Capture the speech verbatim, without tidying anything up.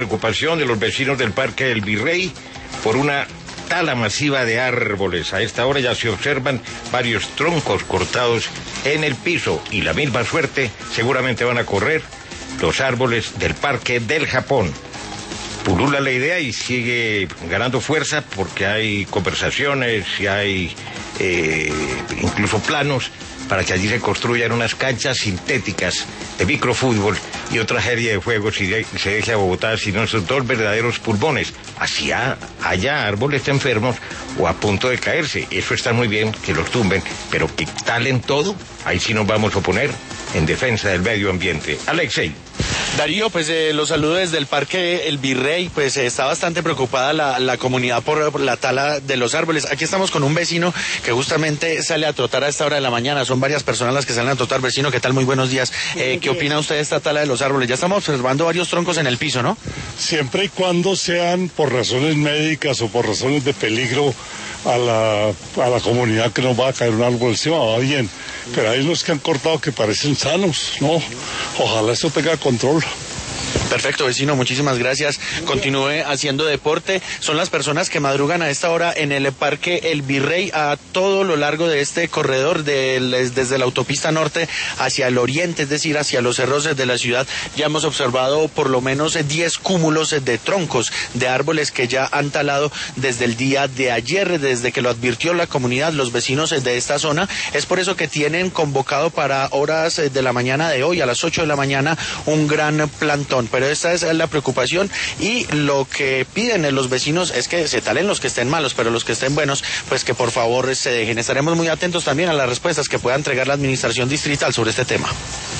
Preocupación de los vecinos del Parque del Virrey por una tala masiva de árboles. A esta hora ya se observan varios troncos cortados en el piso y la misma suerte seguramente van a correr los árboles del Parque del Japón. Pulula la idea y sigue ganando fuerza porque hay conversaciones y hay eh, incluso planos para que allí se construyan unas canchas sintéticas de microfútbol y otra serie de juegos y, de, y se deje a Bogotá sin esos dos verdaderos pulmones. Así haya árboles enfermos o a punto de caerse. Eso está muy bien, que los tumben, pero que talen todo, ahí sí nos vamos a oponer en defensa del medio ambiente. Alexei. Darío, pues eh, los saludo desde el Parque El Virrey, pues eh, está bastante preocupada la, la comunidad por, por la tala de los árboles. Aquí estamos con un vecino que justamente sale a trotar a esta hora de la mañana, son varias personas las que salen a trotar. Vecino, ¿qué tal? Muy buenos días. Eh, ¿Qué opina usted de esta tala de los árboles? Ya estamos observando varios troncos en el piso, ¿no? Siempre y cuando sean por razones médicas o por razones de peligro a la, a la comunidad, que nos va a caer un árbol encima, va bien. Pero hay unos que han cortado que parecen sanos, ¿no? Ojalá eso tenga control. Perfecto, vecino, muchísimas gracias. Continúe haciendo deporte. Son las personas que madrugan a esta hora en el Parque El Virrey a todo lo largo de este corredor de, desde la autopista norte hacia el oriente, es decir, hacia los cerros de la ciudad. Ya hemos observado por lo menos diez cúmulos de troncos de árboles que ya han talado desde el día de ayer, desde que lo advirtió la comunidad, los vecinos de esta zona. Es por eso que tienen convocado para horas de la mañana de hoy, a las ocho de la mañana, un gran plantón. Pero esta es la preocupación y lo que piden los vecinos es que se talen los que estén malos, pero los que estén buenos, pues que por favor se dejen. Estaremos muy atentos también a las respuestas que pueda entregar la administración distrital sobre este tema.